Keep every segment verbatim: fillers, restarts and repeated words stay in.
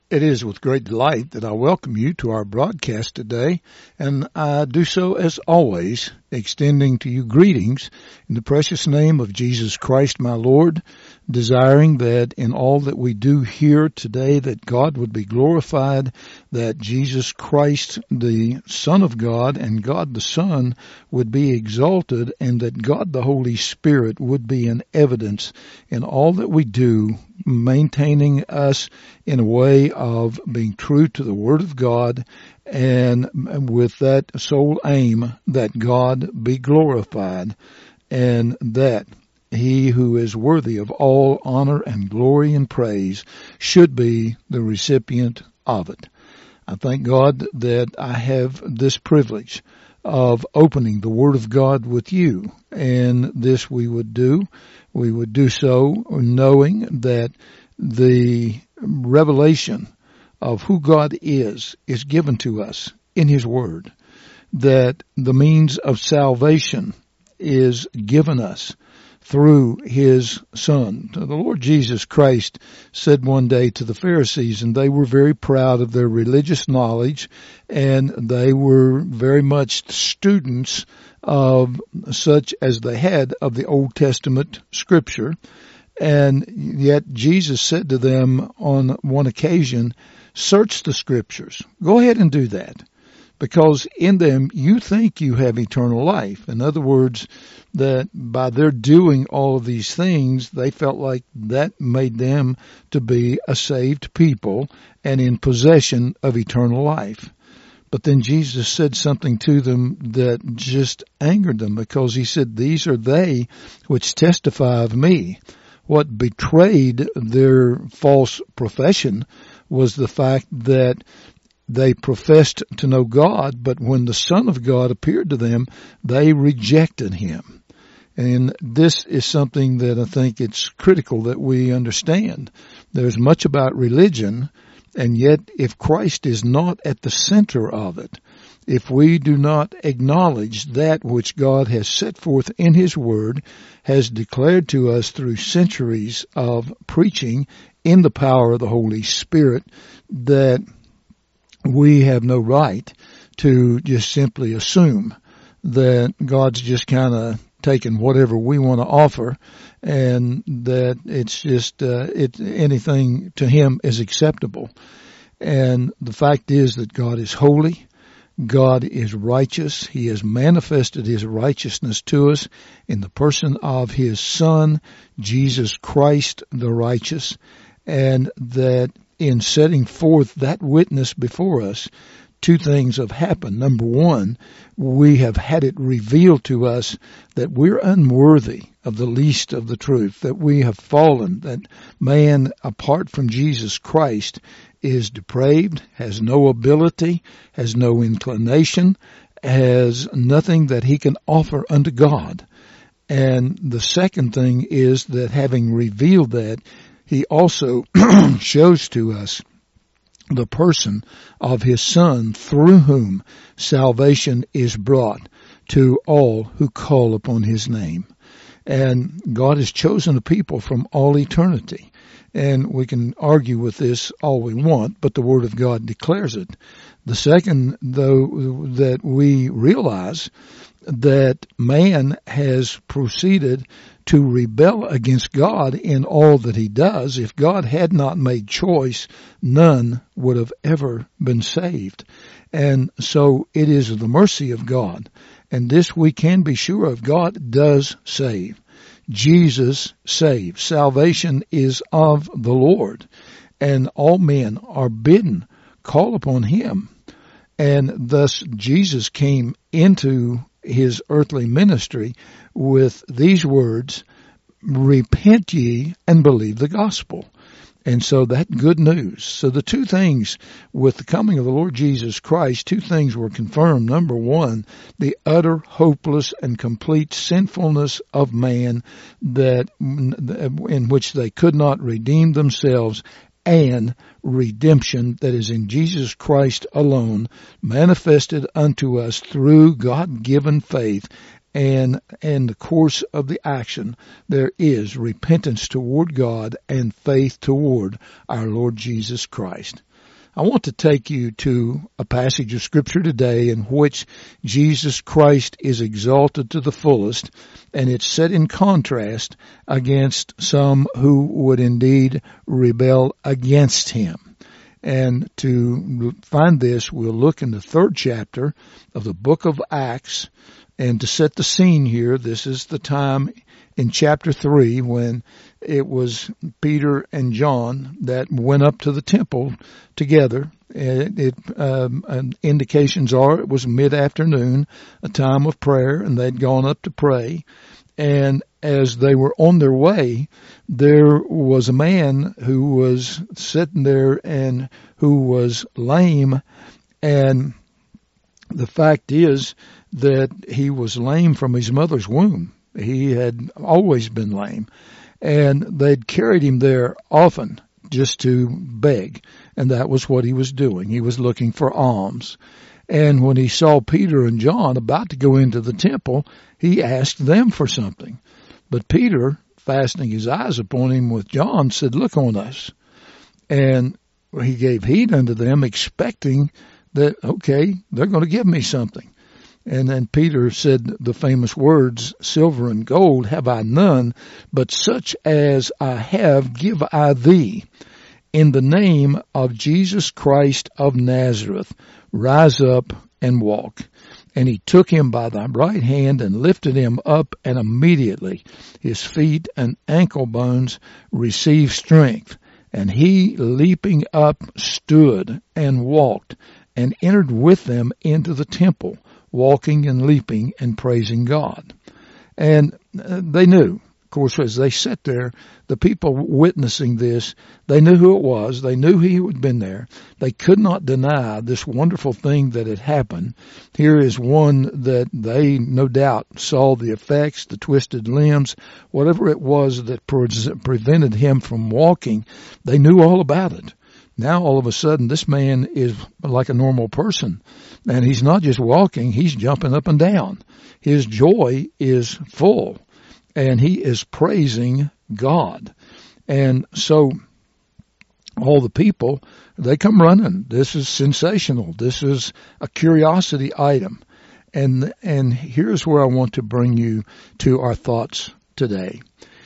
It is with great delight that I welcome you to our broadcast today, and I do so as always, extending to you greetings in the precious name of Jesus Christ my Lord, desiring that in all that we do here today that God would be glorified, that Jesus Christ, the Son of God, and God the Son would be exalted, and that God the Holy Spirit would be in evidence in all that we do, maintaining us in a way of being true to the Word of God, and with that sole aim that God be glorified, and that He who is worthy of all honor and glory and praise should be the recipient of it. I thank God that I have this privilege of opening the Word of God with you, and this we would do. We would do so knowing that the revelation of who God is is given to us in His Word, that the means of salvation is given us through His Son. The Lord Jesus Christ said one day to the Pharisees, and they were very proud of their religious knowledge, and they were very much students of such as they had of the Old Testament Scripture, and yet Jesus said to them on one occasion, search the Scriptures. Go ahead and do that, because in them you think you have eternal life. In other words, that by their doing all of these things, they felt like that made them to be a saved people and in possession of eternal life. But then Jesus said something to them that just angered them, because He said, these are they which testify of me. What betrayed their false profession was the fact that they professed to know God, but when the Son of God appeared to them, they rejected Him. And this is something that I think it's critical that we understand. There's much about religion, and yet if Christ is not at the center of it, if we do not acknowledge that which God has set forth in His Word, has declared to us through centuries of preaching in the power of the Holy Spirit, that we have no right to just simply assume that God's just kind of taking whatever we want to offer, and that it's just uh, it anything to Him is acceptable. And the fact is that God is holy. God is righteous. He has manifested His righteousness to us in the person of His Son, Jesus Christ the righteous, and that in setting forth that witness before us, two things have happened. Number one, we have had it revealed to us that we're unworthy of the least of the truth, that we have fallen, that man, apart from Jesus Christ, is depraved, has no ability, has no inclination, has nothing that he can offer unto God. And the second thing is that having revealed that, He also shows to us the person of His Son, through whom salvation is brought to all who call upon His name. And God has chosen a people from all eternity. And we can argue with this all we want, but the Word of God declares it. The second, though, that we realize that man has proceeded to rebel against God in all that he does. If God had not made choice, none would have ever been saved. And so it is the mercy of God. And this we can be sure of. God does save. Jesus saves. Salvation is of the Lord. And all men are bidden, call upon Him. And thus Jesus came into His earthly ministry with these words, repent ye and believe the gospel. And so that good news. So the two things with the coming of the Lord Jesus Christ, two things were confirmed. Number one, the utter hopeless and complete sinfulness of man, that in which they could not redeem themselves, and redemption that is in Jesus Christ alone, manifested unto us through God-given faith, And in the course of the action, there is repentance toward God and faith toward our Lord Jesus Christ. I want to take you to a passage of Scripture today in which Jesus Christ is exalted to the fullest, and it's set in contrast against some who would indeed rebel against him. And to find this, we'll look in the third chapter of the book of Acts. And to set the scene here, this is the time in chapter three when it was Peter and John that went up to the temple together. It, it um, indications are it was mid-afternoon, a time of prayer, and they'd gone up to pray. And as they were on their way, there was a man who was sitting there and who was lame. And the fact is that he was lame from his mother's womb. He had always been lame. And they'd carried him there often just to beg. And that was what he was doing. He was looking for alms. And when he saw Peter and John about to go into the temple, he asked them for something. But Peter, fastening his eyes upon him with John, said, "Look on us." And he gave heed unto them, expecting that, okay, they're going to give me something. And then Peter said the famous words, "Silver and gold have I none, but such as I have give I thee. In the name of Jesus Christ of Nazareth, rise up and walk." And he took him by the right hand and lifted him up, and immediately his feet and ankle bones received strength. And he, leaping up, stood and walked and entered with them into the temple, walking and leaping and praising God. And they knew, of course, as they sat there, the people witnessing this, they knew who it was. They knew he had been there. They could not deny this wonderful thing that had happened. Here is one that they no doubt saw the effects, the twisted limbs, whatever it was that pre- prevented him from walking. They knew all about it. Now all of a sudden this man is like a normal person, and he's not just walking, he's jumping up and down. His joy is full, and he is praising God. And so all the people, they come running. This is sensational. This is a curiosity item. And and here's where I want to bring you to our thoughts today.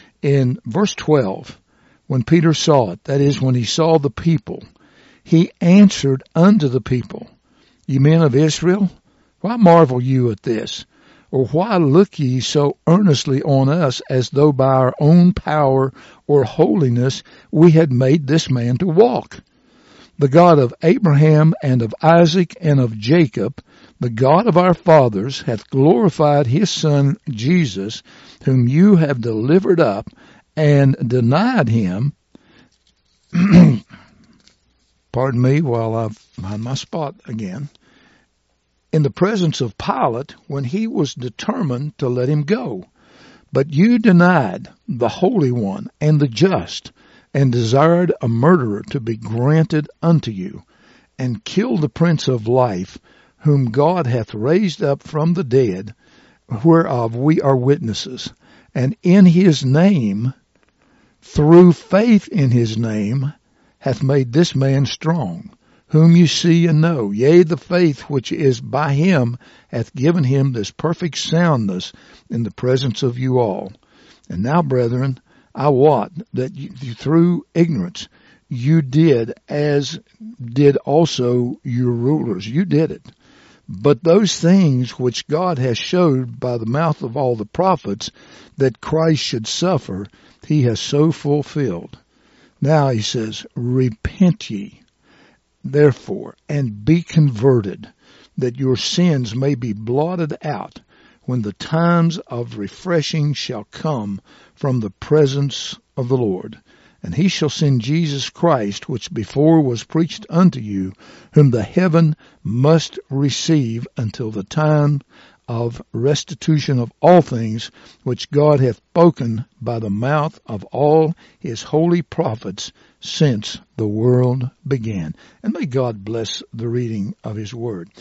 In verse twelve, when Peter saw it, that is, when he saw the people, he answered unto the people, "Ye men of Israel, why marvel you at this? Or why look ye so earnestly on us, as though by our own power or holiness we had made this man to walk? The God of Abraham and of Isaac and of Jacob, the God of our fathers, hath glorified his Son Jesus, whom you have delivered up and denied him." Pardon me while I find my spot again. "In the presence of Pilate, when he was determined to let him go. But you denied the Holy One and the Just, and desired a murderer to be granted unto you, and killed the Prince of Life, whom God hath raised up from the dead, whereof we are witnesses. And in his name, through faith in his name, hath made this man strong, whom you see and know. Yea, the faith which is by him hath given him this perfect soundness in the presence of you all. And now, brethren, I wot that you, through ignorance you did as did also your rulers." You did it. "But those things which God has showed by the mouth of all the prophets, that Christ should suffer, he has so fulfilled. Now," he says, "repent ye, therefore, and be converted, that your sins may be blotted out, when the times of refreshing shall come from the presence of the Lord. And he shall send Jesus Christ, which before was preached unto you, whom the heaven must receive until the time of restitution of all things, which God hath spoken by the mouth of all his holy prophets since the world began." And may God bless the reading of his word.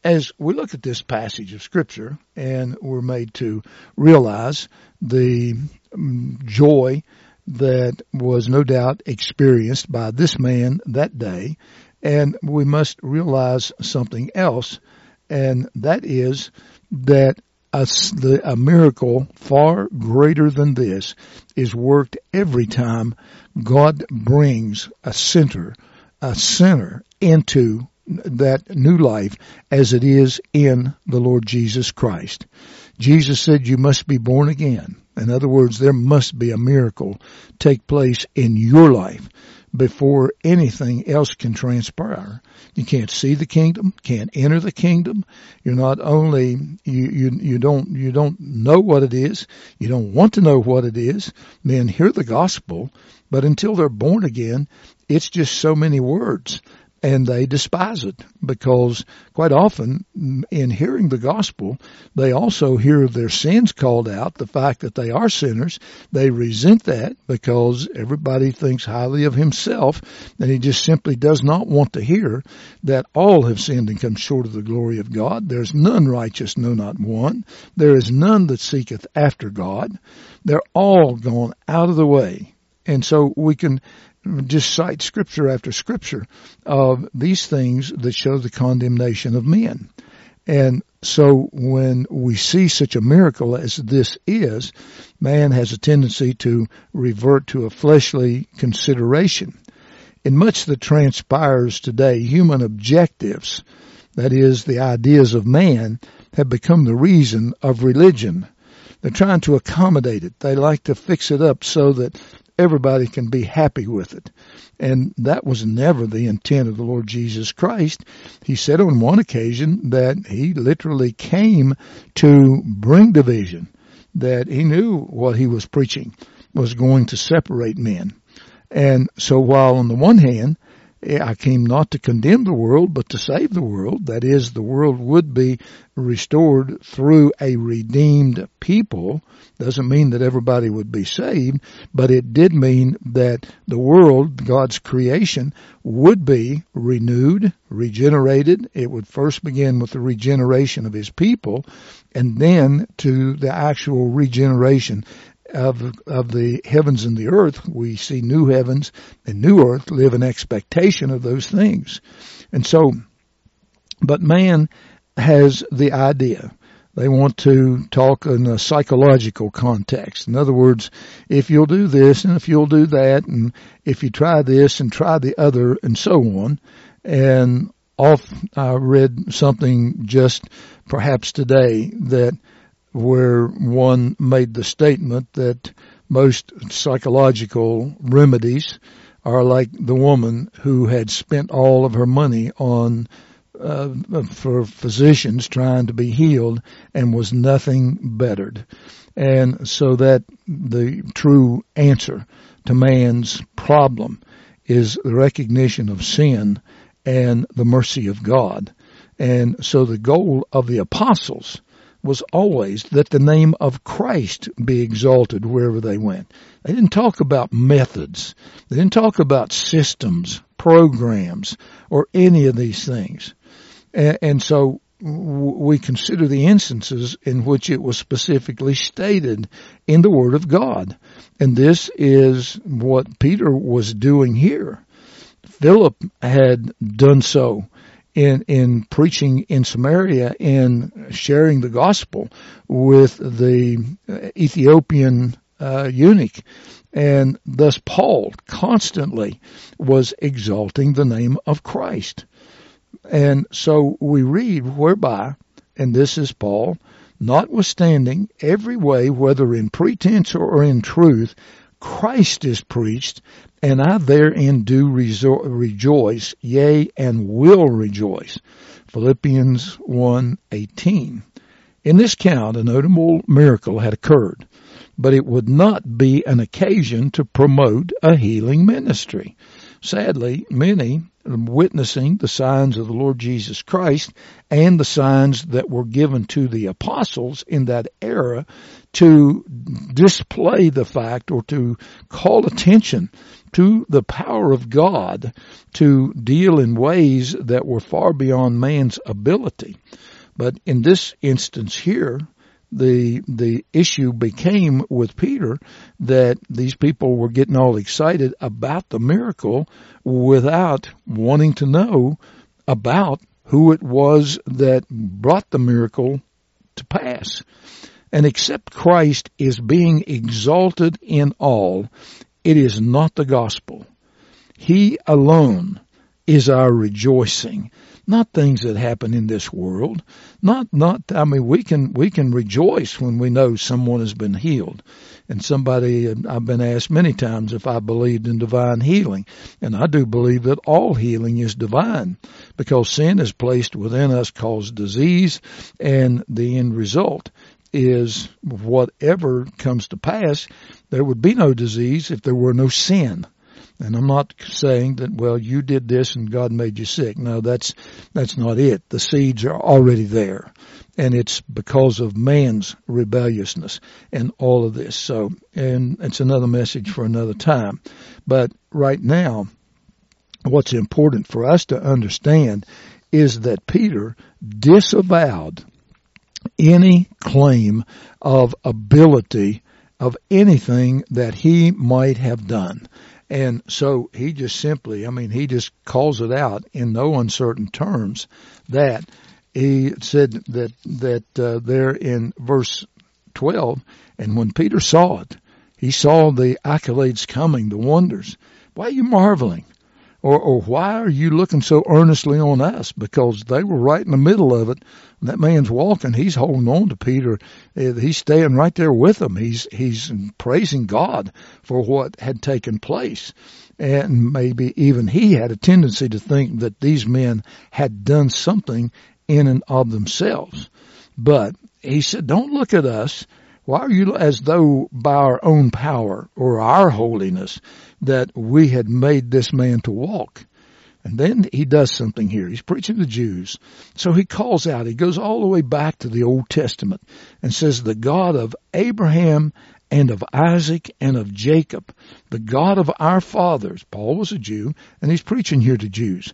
as we look at this passage of Scripture and we're made to realize the um, joy that was no doubt experienced by this man that day, and we must realize something else, and that is that a, the, a miracle far greater than this is worked every time God brings a sinner, a sinner into that new life as it is in the Lord Jesus Christ. Jesus said you must be born again. In other words, there must be a miracle take place in your life before anything else can transpire. You can't see the kingdom, can't enter the kingdom. You're not only, you, you, you don't, you don't know what it is. You don't want to know what it is. Men hear the gospel, but until they're born again, it's just so many words. And they despise it because quite often in hearing the gospel, they also hear their sins called out, the fact that they are sinners. They resent that because everybody thinks highly of himself, and he just simply does not want to hear that all have sinned and come short of the glory of God. There's none righteous, no, not one. There is none that seeketh after God. They're all gone out of the way. And so we can just cite scripture after scripture of these things that show the condemnation of men. And so when we see such a miracle as this is, man has a tendency to revert to a fleshly consideration. In much that transpires today, human objectives, that is, the ideas of man, have become the reason of religion. They're trying to accommodate it. They like to fix it up so that everybody can be happy with it. And that was never the intent of the Lord Jesus Christ. He said on one occasion that he literally came to bring division, that he knew what he was preaching was going to separate men. And so while on the one hand, I came not to condemn the world, but to save the world. That is, the world would be restored through a redeemed people. Doesn't mean that everybody would be saved, but it did mean that the world, God's creation, would be renewed, regenerated. It would first begin with the regeneration of his people, and then to the actual regeneration of of the heavens and the earth. We see new heavens and new earth, live in expectation of those things. And so, but man has the idea. They want to talk in a psychological context. In other words, if you'll do this and if you'll do that, and if you try this and try the other, and so on. And off, I read something just perhaps today that where one made the statement that most psychological remedies are like the woman who had spent all of her money on uh, for physicians trying to be healed and was nothing bettered. And so that the true answer to man's problem is the recognition of sin and the mercy of God. And so the goal of the apostles was always that the name of Christ be exalted wherever they went. They didn't talk about methods. They didn't talk about systems, programs, or any of these things. And, and so we consider the instances in which it was specifically stated in the Word of God. And this is what Peter was doing here. Philip had done so in in preaching in Samaria and sharing the gospel with the Ethiopian uh, eunuch. And thus Paul constantly was exalting the name of Christ. And so we read whereby, and this is Paul, notwithstanding every way, whether in pretense or in truth, Christ is preached, and I therein do rejo- rejoice, yea, and will rejoice. Philippians one eighteen. In this count, a notable miracle had occurred, but it would not be an occasion to promote a healing ministry. sadly, many witnessing the signs of the Lord Jesus Christ and the signs that were given to the apostles in that era to display the fact or to call attention to the power of God to deal in ways that were far beyond man's ability. But in this instance here, the the issue became with Peter that these people were getting all excited about the miracle without wanting to know about who it was that brought the miracle to pass. And except Christ is being exalted in all, it is not the gospel. He alone is our rejoicing. Not things that happen in this world. Not, not, I mean, we can, we can rejoice when we know someone has been healed. And somebody, I've been asked many times if I believed in divine healing. And I do believe that all healing is divine because sin is placed within us, caused disease, and the end result is whatever comes to pass, there would be no disease if there were no sin. And I'm not saying that, well, you did this and God made you sick. No, that's, that's not it. The seeds are already there. And it's because of man's rebelliousness and all of this. So, and it's another message for another time. But right now, what's important for us to understand is that Peter disavowed any claim of ability of anything that he might have done. And so he just simply, I mean, he just calls it out in no uncertain terms that he said that, that uh, there in verse twelve, and when Peter saw it, he saw the accolades coming, the wonders. Why are you marveling? Or, or why are you looking so earnestly on us? Because they were right in the middle of it. When that man's walking, he's holding on to Peter. He's staying right there with him. He's, he's praising God for what had taken place. And maybe even he had a tendency to think that these men had done something in and of themselves. But he said, don't look at us. Why are you as though by our own power or our holiness that we had made this man to walk? And then he does something here. He's preaching to the Jews. So he calls out, he goes all the way back to the Old Testament and says, the God of Abraham and of Isaac and of Jacob, the God of our fathers, Paul was a Jew, and he's preaching here to Jews,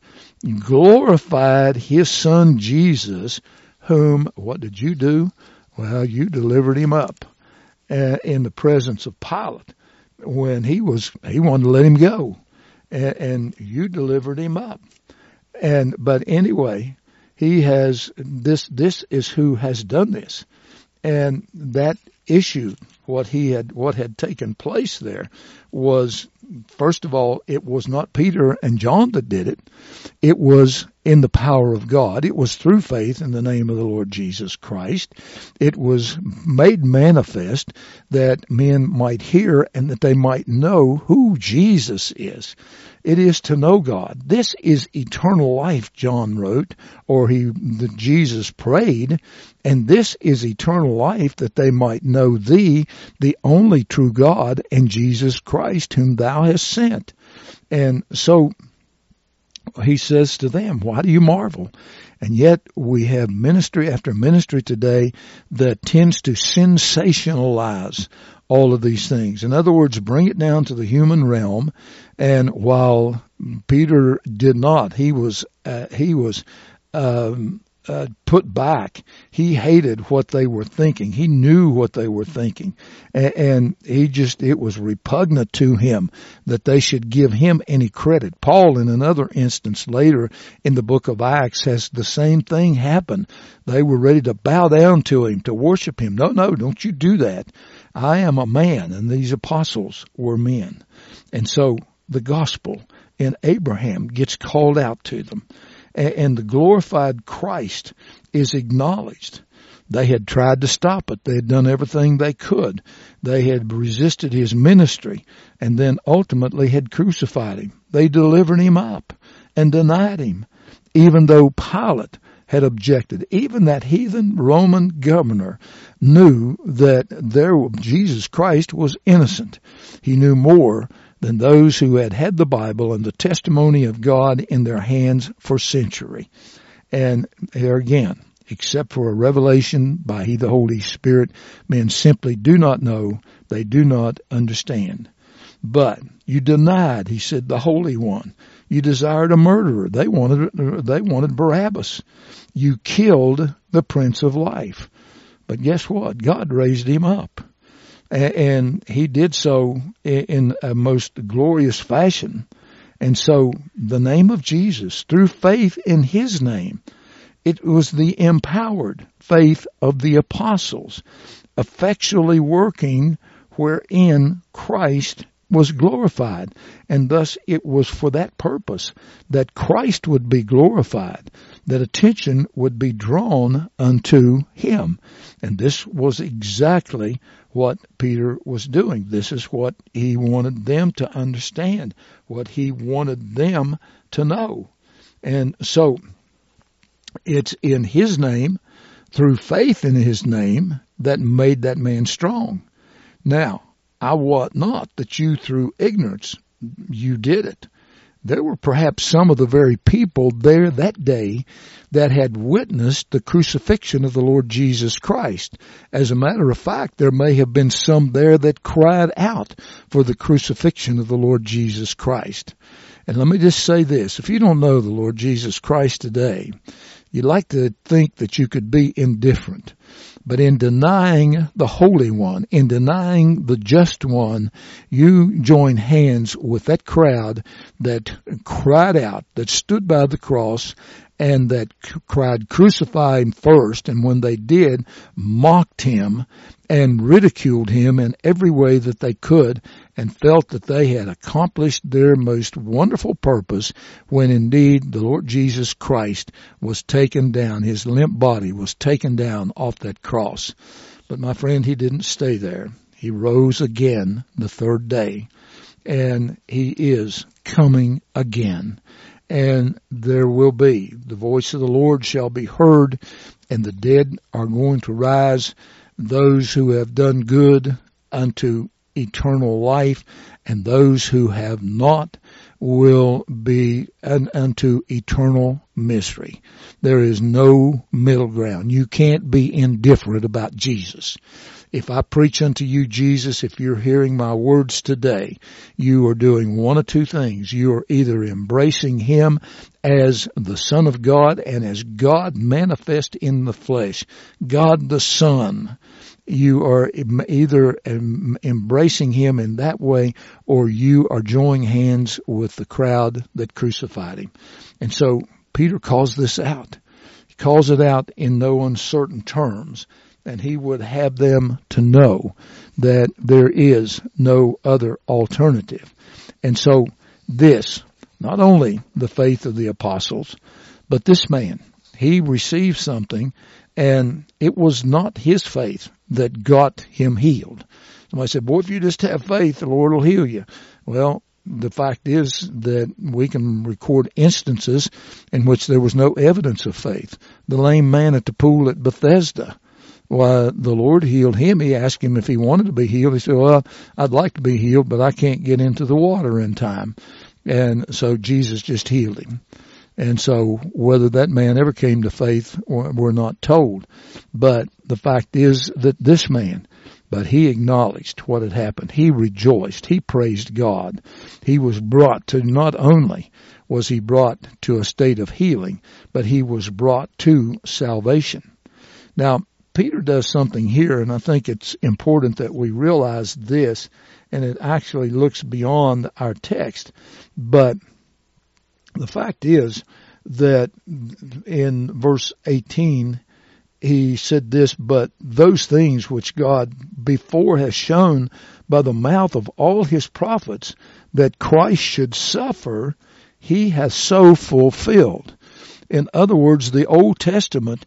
glorified his son Jesus, whom, what did you do? Well, you delivered him up uh, in the presence of Pilate when he was, he wanted to let him go, and, and you delivered him up. And, but anyway, he has, this, this is who has done this. And that issue, what he had, what had taken place there was, first of all, it was not Peter and John that did it. It was in the power of God. It was through faith in the name of the Lord Jesus Christ. It was made manifest that men might hear and that they might know who Jesus is. It is to know God. This is eternal life, John wrote, or he, the Jesus prayed, and this is eternal life, that they might know thee, the only true God, and Jesus Christ, whom thou hast sent. And so he says to them, why do you marvel? And yet we have ministry after ministry today that tends to sensationalize all of these things. In other words, bring it down to the human realm. And while Peter did not, he was, uh, he was, um, uh, put back. He hated what they were thinking. He knew what they were thinking. And, and he just, it was repugnant to him that they should give him any credit. Paul, in another instance later in the book of Acts, has the same thing happen. They were ready to bow down to him, to worship him. No, no, don't you do that. I am a man, and these apostles were men. And so the gospel in Abraham gets called out to them. And the glorified Christ is acknowledged. They had tried to stop it. They had done everything they could. They had resisted his ministry and then ultimately had crucified him. They delivered him up and denied him, even though Pilate had objected. Even that heathen Roman governor knew that there Jesus Christ was innocent. He knew more than those who had had the Bible and the testimony of God in their hands for centuries. And here again, except for a revelation by He, the Holy Spirit, men simply do not know, they do not understand. But you denied, he said, the Holy One. You desired a murderer. They wanted, they wanted Barabbas. You killed the Prince of Life. But guess what? God raised him up. And he did so in a most glorious fashion. And so the name of Jesus, through faith in his name, it was the empowered faith of the apostles, effectually working wherein Christ was glorified. And thus it was for that purpose that Christ would be glorified, that attention would be drawn unto him. And this was exactly what Peter was doing. This is what he wanted them to understand, what he wanted them to know. And so it's in his name, through faith in his name, that made that man strong. Now, I wot not that you through ignorance you did it. There were perhaps some of the very people there that day that had witnessed the crucifixion of the Lord Jesus Christ. As a matter of fact, there may have been some there that cried out for the crucifixion of the Lord Jesus Christ. And let me just say this, if you don't know the Lord Jesus Christ today, you'd like to think that you could be indifferent. But in denying the Holy One, in denying the Just One, you join hands with that crowd that cried out, that stood by the cross, and that cried, crucify him first, and when they did, mocked him and ridiculed him in every way that they could, and felt that they had accomplished their most wonderful purpose, when indeed the Lord Jesus Christ was taken down, his limp body was taken down off that cross. But my friend, he didn't stay there. He rose again the third day, and he is coming again. And there will be, the voice of the Lord shall be heard, and the dead are going to rise, those who have done good unto eternal life, and those who have not will be un, unto eternal mystery. There is no middle ground. You can't be indifferent about Jesus. If I preach unto you Jesus, if you're hearing my words today, you are doing one of two things. You are either embracing him as the Son of God and as God manifest in the flesh, God the Son. You are either embracing him in that way, or you are joining hands with the crowd that crucified him. And so Peter calls this out. He calls it out in no uncertain terms. And he would have them to know that there is no other alternative. And so this, not only the faith of the apostles, but this man, he received something, and it was not his faith that got him healed. Somebody said, boy, if you just have faith, the Lord will heal you. Well, the fact is that we can record instances in which there was no evidence of faith. The lame man at the pool at Bethesda, why, the Lord healed him. He asked him if he wanted to be healed. He said, well, I'd like to be healed, but I can't get into the water in time. And so Jesus just healed him. And so whether that man ever came to faith, we're not told. But the fact is that this man, but he acknowledged what had happened. He rejoiced. He praised God. He was brought to, not only was he brought to a state of healing, but he was brought to salvation. Now, Peter does something here, and I think it's important that we realize this, and it actually looks beyond our text. But the fact is that in verse eighteen, he said this, but those things which God before has shown by the mouth of all his prophets that Christ should suffer, he has so fulfilled. In other words, the Old Testament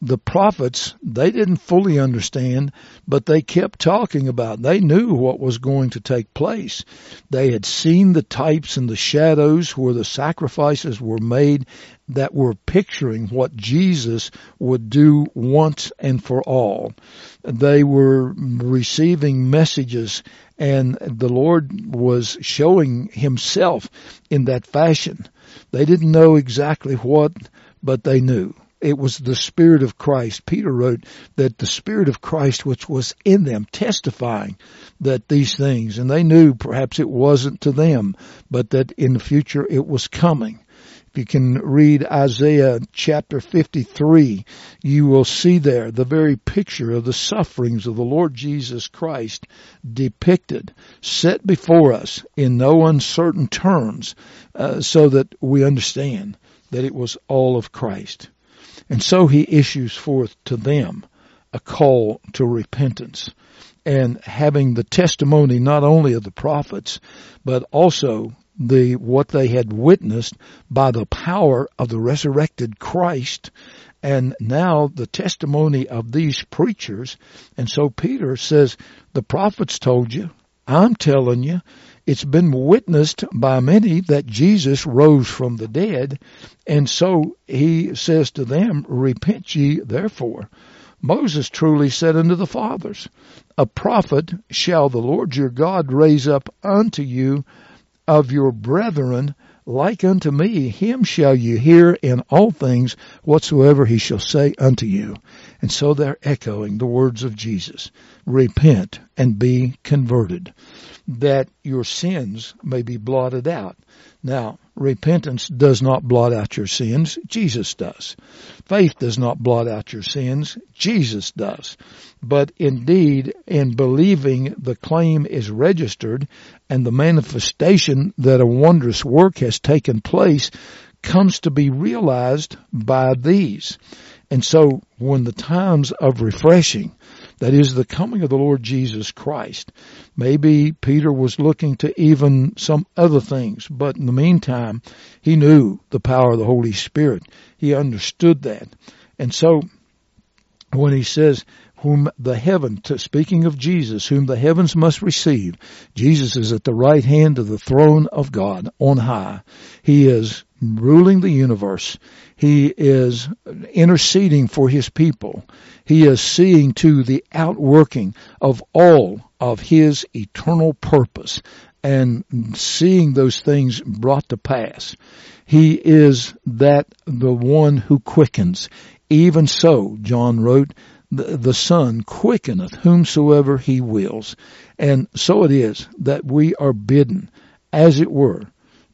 the prophets, they didn't fully understand, but they kept talking about it. They knew what was going to take place. They had seen the types and the shadows where the sacrifices were made that were picturing what Jesus would do once and for all. They were receiving messages, and the Lord was showing himself in that fashion. They didn't know exactly what, but they knew. It was the Spirit of Christ. Peter wrote that the Spirit of Christ which was in them, testifying that these things, and they knew perhaps it wasn't to them, but that in the future it was coming. If you can read Isaiah chapter fifty-three, you will see there the very picture of the sufferings of the Lord Jesus Christ depicted, set before us in no uncertain terms, uh, so that we understand that it was all of Christ. And so he issues forth to them a call to repentance, and having the testimony not only of the prophets, but also the what they had witnessed by the power of the resurrected Christ, and now the testimony of these preachers. And so Peter says, the prophets told you, I'm telling you, it's been witnessed by many that Jesus rose from the dead. And so he says to them, repent ye therefore. Moses truly said unto the fathers, a prophet shall the Lord your God raise up unto you of your brethren like unto me. Him shall you hear in all things whatsoever he shall say unto you. And so they're echoing the words of Jesus. Repent and be converted, that your sins may be blotted out. Now, repentance does not blot out your sins. Jesus does. Faith does not blot out your sins. Jesus does. But indeed, in believing, the claim is registered, and the manifestation that a wondrous work has taken place comes to be realized by these. And so when the times of refreshing, that is the coming of the Lord Jesus Christ, maybe Peter was looking to even some other things, but in the meantime, he knew the power of the Holy Spirit. He understood that. And so when he says, whom the heaven, to, speaking of Jesus, whom the heavens must receive, Jesus is at the right hand of the throne of God on high. He is ruling the universe. He is interceding for his people. He is seeing to the outworking of all of his eternal purpose and seeing those things brought to pass. He is that the one who quickens. Even so, John wrote, the, the Son quickeneth whomsoever he wills. And so it is that we are bidden, as it were,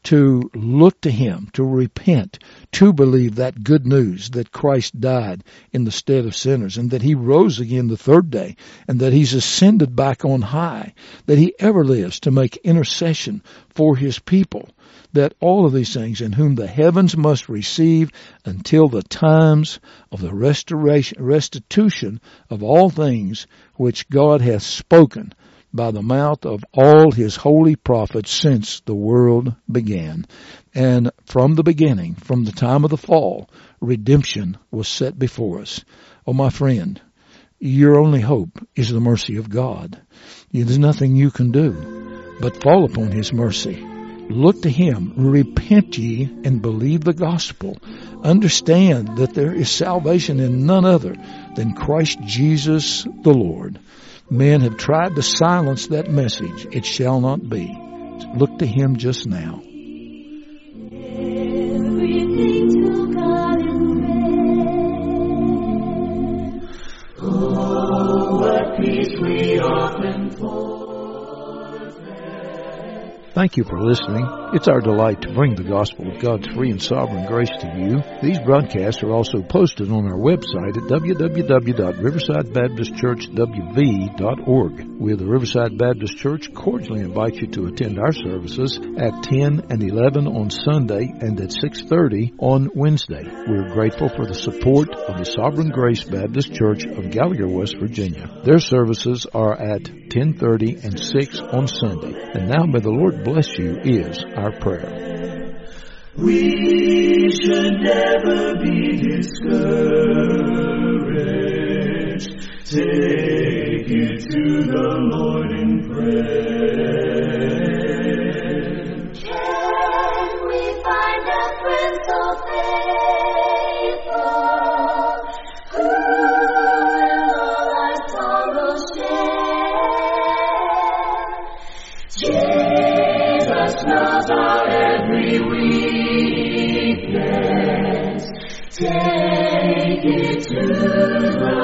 to look to him, to repent, to believe that good news that Christ died in the stead of sinners, and that he rose again the third day, and that he's ascended back on high, that he ever lives to make intercession for his people, that all of these things, in whom the heavens must receive until the times of the restoration, restitution of all things which God hath spoken by the mouth of all his holy prophets since the world began. And from the beginning, from the time of the fall, redemption was set before us. Oh, my friend, your only hope is the mercy of God. There's nothing you can do but fall upon his mercy. Look to him, repent ye, and believe the gospel. Understand that there is salvation in none other than Christ Jesus the Lord. Men have tried to silence that message. It shall not be. Look to him just now. Everything to God in prayer. Oh, what peace we often forfeit. Thank you for listening. It's our delight to bring the gospel of God's free and sovereign grace to you. These broadcasts are also posted on our website at w w w dot riverside baptist church w v dot org. We of the Riverside Baptist Church cordially invite you to attend our services at ten and eleven on Sunday and at six thirty on Wednesday. We're grateful for the support of the Sovereign Grace Baptist Church of Gallagher, West Virginia. Their services are at ten thirty and six on Sunday. And now may the Lord bless you is our prayer. We should never be discouraged. Take it to the Lord in prayer. Can we find a friend so faithful, who will all our sorrows share? Jesus knows our every weakness. Take it to the